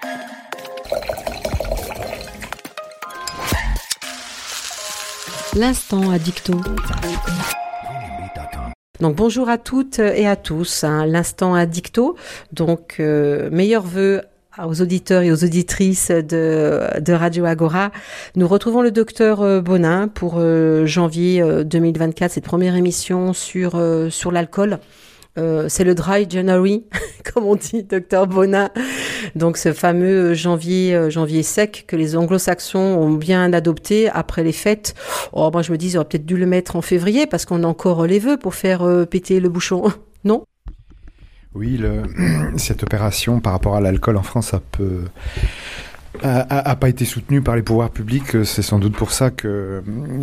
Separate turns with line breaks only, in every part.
L'instant addicto. Donc bonjour à toutes et à tous, l'instant addicto. Donc meilleurs vœux aux auditeurs et aux auditrices de Radio Agora. Nous retrouvons le docteur Bonin pour janvier 2024, cette première émission sur l'alcool. C'est le Dry January, comme on dit, docteur Bonin. Donc ce fameux janvier sec que les anglo-saxons ont bien adopté après les fêtes. Oh, moi je me dis, ils auraient peut-être dû le mettre en février parce qu'on a encore les vœux pour faire péter le bouchon, non ?
Oui, cette opération par rapport à l'alcool en France a pas été soutenu par les pouvoirs publics. C'est sans doute pour ça que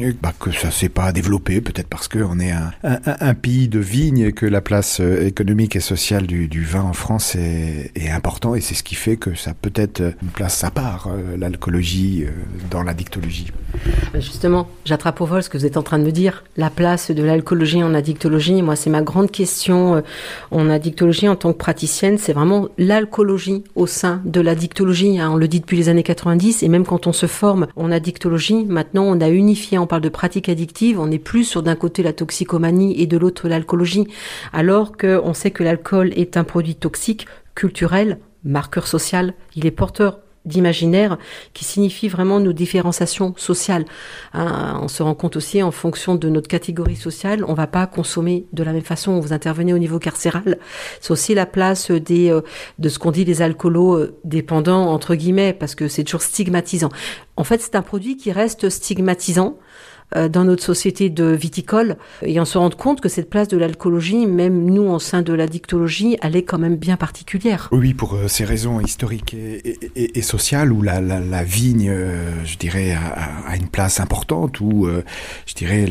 ça s'est pas développé, peut-être parce que on est un pays de vignes et que la place économique et sociale du vin en France est important, et c'est ce qui fait que ça peut être une place à part, l'alcoolologie dans l'addictologie.
Justement, j'attrape au vol ce que vous êtes en train de me dire, la place de l'alcoolologie en addictologie. Moi, c'est ma grande question en addictologie en tant que praticienne, c'est vraiment l'alcoolologie au sein de l'addictologie, on le dit depuis les années 90, et même quand on se forme en addictologie, maintenant on a unifié, on parle de pratiques addictives, on n'est plus sur d'un côté la toxicomanie et de l'autre l'alcoolologie, alors qu'on sait que l'alcool est un produit toxique, culturel, marqueur social, il est porteur d'imaginaire qui signifie vraiment nos différenciations sociales. On se rend compte aussi en fonction de notre catégorie sociale, on va pas consommer de la même façon. Vous intervenez au niveau carcéral, c'est aussi la place de ce qu'on dit les alcoolos dépendants entre guillemets, parce que c'est toujours stigmatisant. En fait, c'est un produit qui reste stigmatisant dans notre société de viticole, et on se rend compte que cette place de l'alcoolologie, même nous en sein de l'addictologie, elle est quand même bien particulière.
Oui, pour ces raisons historiques et sociales, où la vigne, je dirais, a une place importante, où je dirais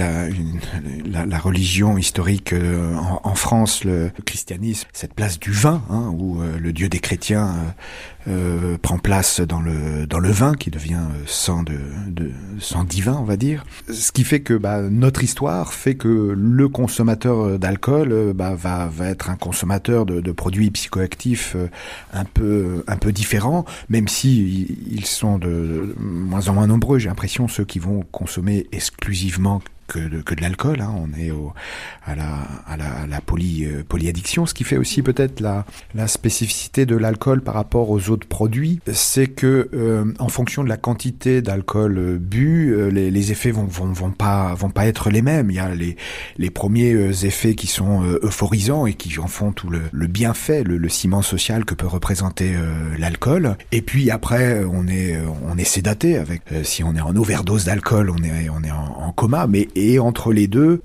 la religion historique en France, le christianisme, cette place du vin, où le Dieu des chrétiens prend place dans le vin qui devient sang divin, on va dire. Ce qui fait que notre histoire fait que le consommateur d'alcool va être un consommateur de produits psychoactifs un peu différents, même si ils sont de moins en moins nombreux. J'ai l'impression, ceux qui vont consommer exclusivement que de l'alcool, on est à la polyaddiction. Ce qui fait aussi peut-être la spécificité de l'alcool par rapport aux autres produits, c'est que en fonction de la quantité d'alcool bu, les effets vont pas être les mêmes. Il y a les premiers effets qui sont euphorisants et qui en font tout le bienfait, le ciment social que peut représenter l'alcool. Et puis après, on est sédaté avec si on est en overdose d'alcool, on est en coma, et entre les deux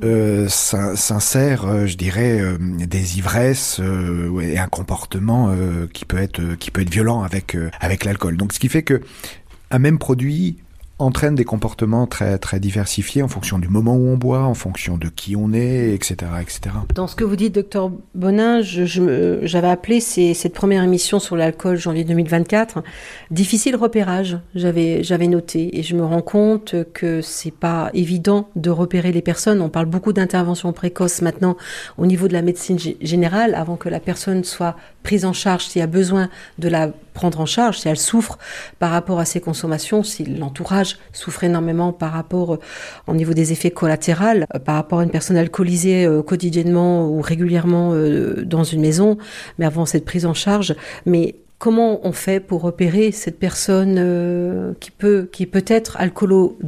s'insère, je dirais, des ivresses et un comportement qui peut être violent avec l'alcool. Donc ce qui fait que un même produit entraîne des comportements très, très diversifiés en fonction du moment où on boit, en fonction de qui on est, etc., etc.
Dans ce que vous dites, docteur Bonin, j'avais appelé cette première émission sur l'alcool, janvier 2024, difficile repérage, j'avais noté, et je me rends compte que c'est pas évident de repérer les personnes. On parle beaucoup d'intervention précoce maintenant au niveau de la médecine générale, avant que la personne soit prise en charge, s'il y a besoin de la prendre en charge, si elle souffre par rapport à ses consommations, si l'entourage souffre énormément par rapport au niveau des effets collatéraux, par rapport à une personne alcoolisée quotidiennement ou régulièrement dans une maison, mais avant cette prise en charge. Mais comment on fait pour repérer cette personne qui peut être alcoolodépendante ?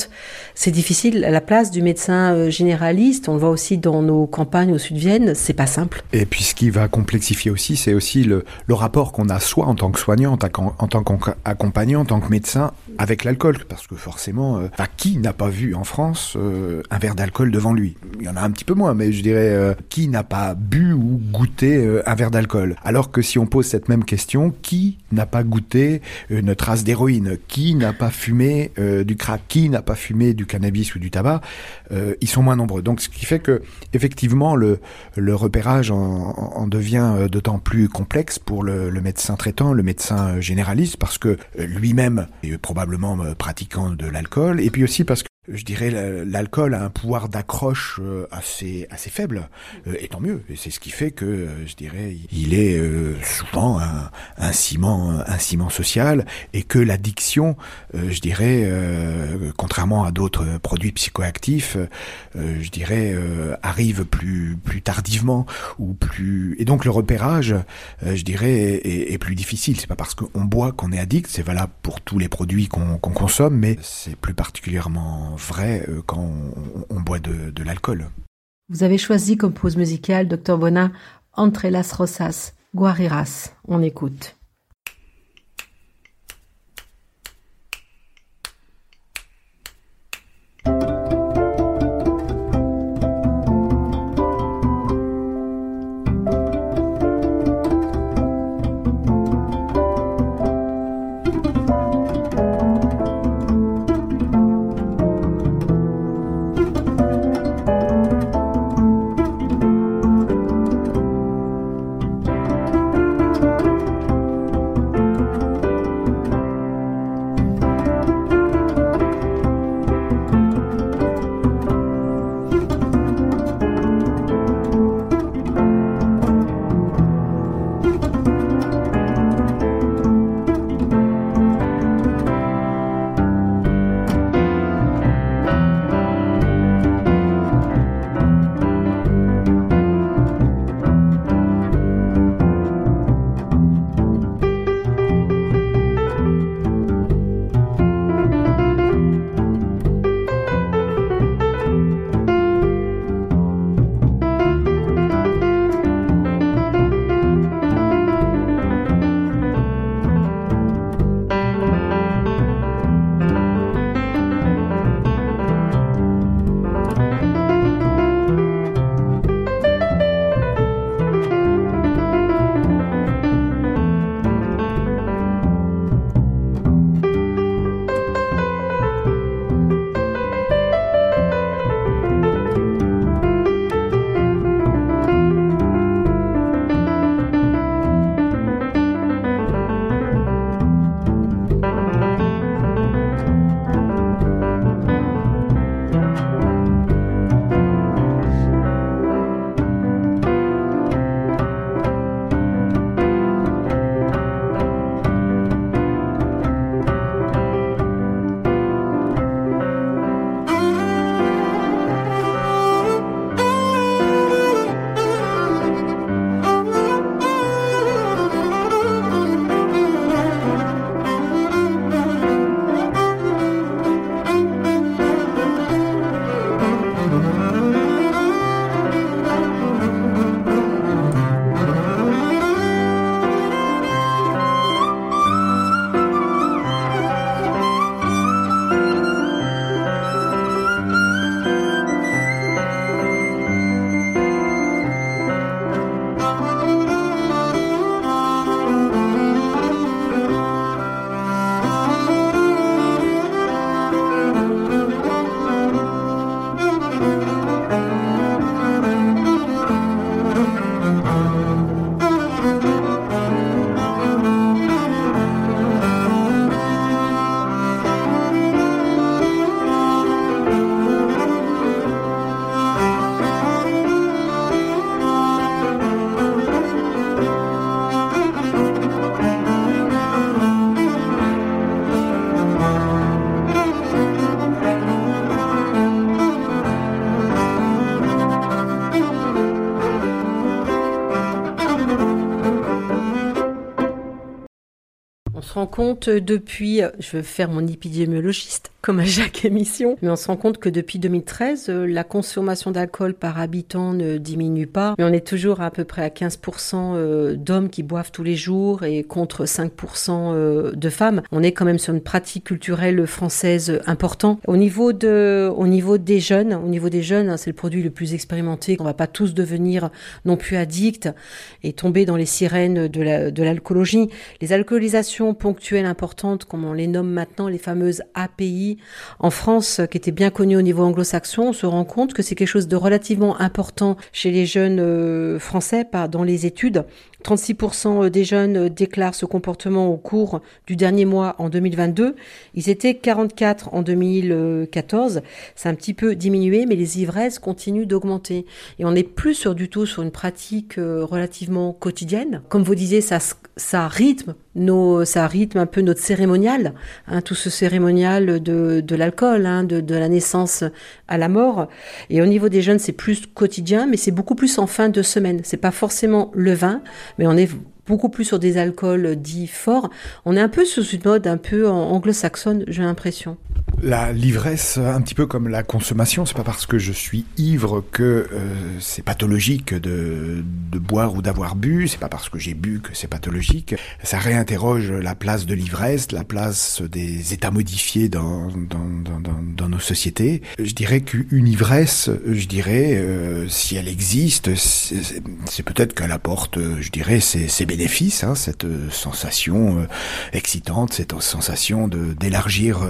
C'est difficile. À la place du médecin généraliste, on le voit aussi dans nos campagnes au Sud-Vienne, c'est pas simple.
Et puis ce qui va complexifier aussi, c'est aussi le rapport qu'on a soi en tant que soignant, en tant qu'accompagnant, en tant que médecin avec l'alcool. Parce que forcément, qui n'a pas vu en France un verre d'alcool devant lui ? Il y en a un petit peu moins, mais je dirais qui n'a pas bu ou goûté un verre d'alcool ? Alors que si on pose cette même question, qui n'a pas goûté une trace d'héroïne, qui n'a pas fumé du crack, qui n'a pas fumé du cannabis ou du tabac, ils sont moins nombreux. Donc ce qui fait que effectivement le repérage en devient d'autant plus complexe pour le médecin traitant, le médecin généraliste, parce que lui-même est probablement pratiquant de l'alcool, et puis aussi parce que je dirais, l'alcool a un pouvoir d'accroche assez faible, et tant mieux. Et c'est ce qui fait que, je dirais, il est souvent un ciment social, et que l'addiction, je dirais, contrairement à d'autres produits psychoactifs, je dirais, arrive plus tardivement et donc le repérage, je dirais, est plus difficile. C'est pas parce qu'on boit qu'on est addict, c'est valable pour tous les produits qu'on consomme, mais c'est plus particulièrement vrai quand on boit de l'alcool.
Vous avez choisi comme pause musicale, Dr Bona, Entre las rosas, Guariras. On écoute. se rend compte depuis, je vais faire mon épidémiologiste, comme à chaque émission, mais on se rend compte que depuis 2013, la consommation d'alcool par habitant ne diminue pas, mais on est toujours à peu près à 15% d'hommes qui boivent tous les jours et contre 5% de femmes. On est quand même sur une pratique culturelle française importante. Au niveau des jeunes, hein, c'est le produit le plus expérimenté. On va pas tous devenir non plus addicts et tomber dans les sirènes de l'alcoolologie. Les alcoolisations ponctuelles importantes, comme on les nomme maintenant, les fameuses API, en France, qui étaient bien connues au niveau anglo-saxon, on se rend compte que c'est quelque chose de relativement important chez les jeunes français, dans les études, 36% des jeunes déclarent ce comportement au cours du dernier mois en 2022. Ils étaient 44 en 2014. C'est un petit peu diminué, mais les ivresses continuent d'augmenter. Et on n'est plus sur une pratique relativement quotidienne. Comme vous disiez, ça rythme un peu notre cérémonial, tout ce cérémonial de l'alcool, de la naissance à la mort. Et au niveau des jeunes, c'est plus quotidien, mais c'est beaucoup plus en fin de semaine. C'est pas forcément le vin, mais on est beaucoup plus sur des alcools dits forts. On est un peu sous une mode un peu anglo-saxonne, j'ai l'impression.
L'ivresse, un petit peu comme la consommation, c'est pas parce que je suis ivre que c'est pathologique de boire ou d'avoir bu, c'est pas parce que j'ai bu que c'est pathologique. Ça réinterroge la place de l'ivresse, la place des états modifiés dans nos sociétés. Je dirais qu'une ivresse, si elle existe, c'est peut-être qu'elle apporte, ses bénéfices, cette sensation excitante, cette sensation d'élargir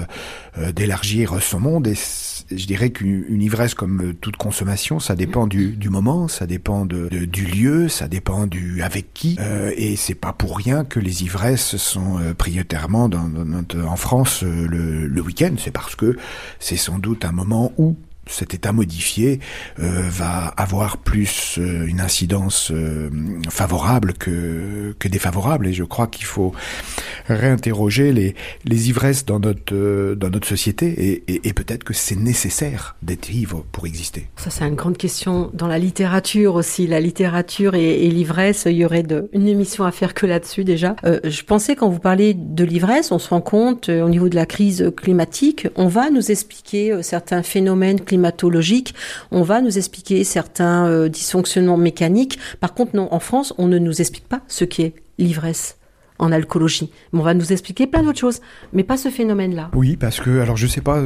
son monde. Et je dirais qu'une ivresse, comme toute consommation, ça dépend du moment, ça dépend du lieu, ça dépend du avec qui. Et c'est pas pour rien que les ivresses sont prioritairement en France le week-end. C'est parce que c'est sans doute un moment où cet état modifié va avoir plus une incidence favorable que défavorable, et je crois qu'il faut réinterroger les ivresses dans notre société, et peut-être que c'est nécessaire d'être ivre pour exister.
Ça, c'est une grande question dans la littérature aussi, la littérature et l'ivresse. Il y aurait une émission à faire que là-dessus déjà. Je pensais, quand vous parlez de l'ivresse, on se rend compte au niveau de la crise climatique, on va nous expliquer certains phénomènes climatologiques, on va nous expliquer certains dysfonctionnements mécaniques. Par contre, non, en France, on ne nous explique pas ce qu'est l'ivresse en alcoolologie. Mais on va nous expliquer plein d'autres choses, mais pas ce phénomène-là.
Oui, parce que, alors je sais pas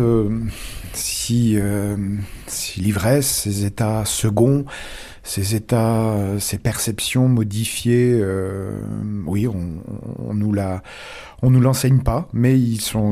si l'ivresse, ces états seconds, ces perceptions modifiées, oui, on nous l'enseigne pas, mais ils sont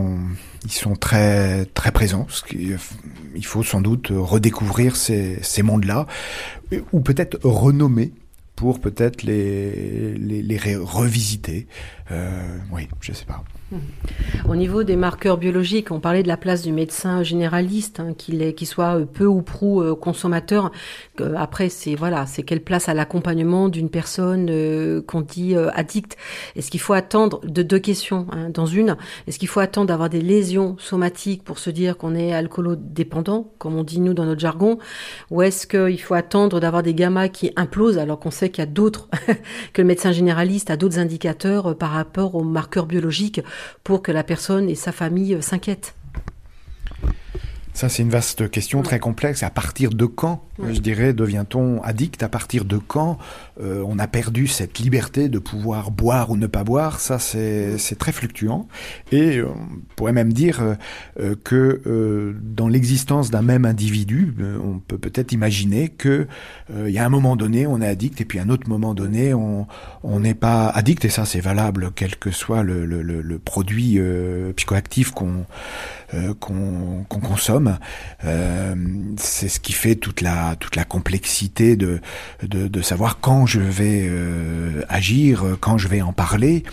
très très présents. Il faut sans doute redécouvrir ces mondes-là, ou peut-être renommer pour peut-être les revisiter. Oui, je sais pas.
Au niveau des marqueurs biologiques, on parlait de la place du médecin généraliste, qu'il soit peu ou prou consommateur. Après, c'est quelle place à l'accompagnement d'une personne qu'on dit addict. Est-ce qu'il faut attendre deux questions dans une? Est-ce qu'il faut attendre d'avoir des lésions somatiques pour se dire qu'on est alcoolodépendant, comme on dit nous dans notre jargon, ou est-ce qu'il faut attendre d'avoir des gammas qui implosent alors qu'on sait qu'il y a d'autres, que le médecin généraliste a d'autres indicateurs par rapport aux marqueurs biologiques pour que la personne et sa famille s'inquiètent?
Ça, c'est une vaste question très complexe. À partir de quand, je dirais, devient-on addict? À partir de quand on a perdu cette liberté de pouvoir boire ou ne pas boire? Ça, c'est très fluctuant. Et on pourrait même dire que dans l'existence d'un même individu, on peut peut-être imaginer que il y a un moment donné, on est addict, et puis à un autre moment donné, on n'est pas addict. Et ça, c'est valable quel que soit le produit psychoactif qu'on consomme. C'est ce qui fait toute la complexité de savoir quand je vais agir, quand je vais en parler.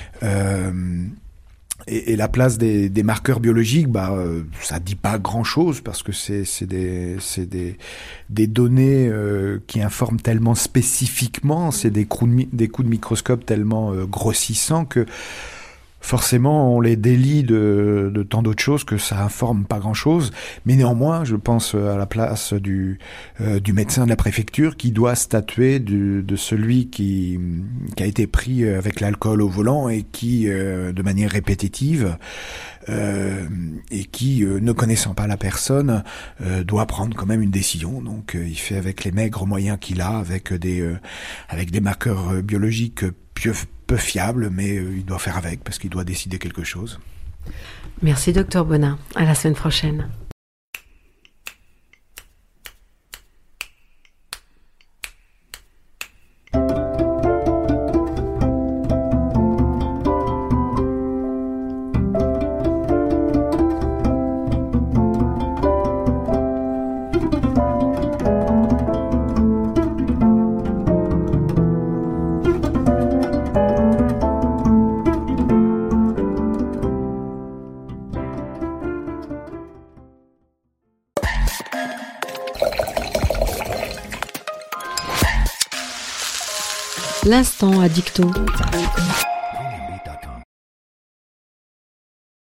Et la place des marqueurs biologiques, ça dit pas grand-chose, parce que c'est des données qui informent tellement spécifiquement, c'est des coups de microscope tellement grossissants que forcément, on les délie de tant d'autres choses que ça informe pas grand-chose. Mais néanmoins, je pense à la place du médecin de la préfecture qui doit statuer de celui qui a été pris avec l'alcool au volant et qui, de manière répétitive, et qui, ne connaissant pas la personne, doit prendre quand même une décision. Donc, il fait avec les maigres moyens qu'il a, avec des marqueurs biologiques peu fiable, mais il doit faire avec, parce qu'il doit décider quelque chose.
Merci Dr Bonin, à la semaine prochaine. L'instant addicto.